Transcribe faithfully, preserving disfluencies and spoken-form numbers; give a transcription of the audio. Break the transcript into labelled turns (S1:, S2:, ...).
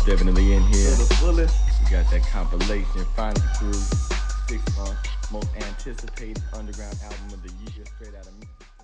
S1: definitely in here.
S2: To the fullest.
S1: We got that compilation finally through. Six months, most anticipated underground album of the year, straight out of Mississippi.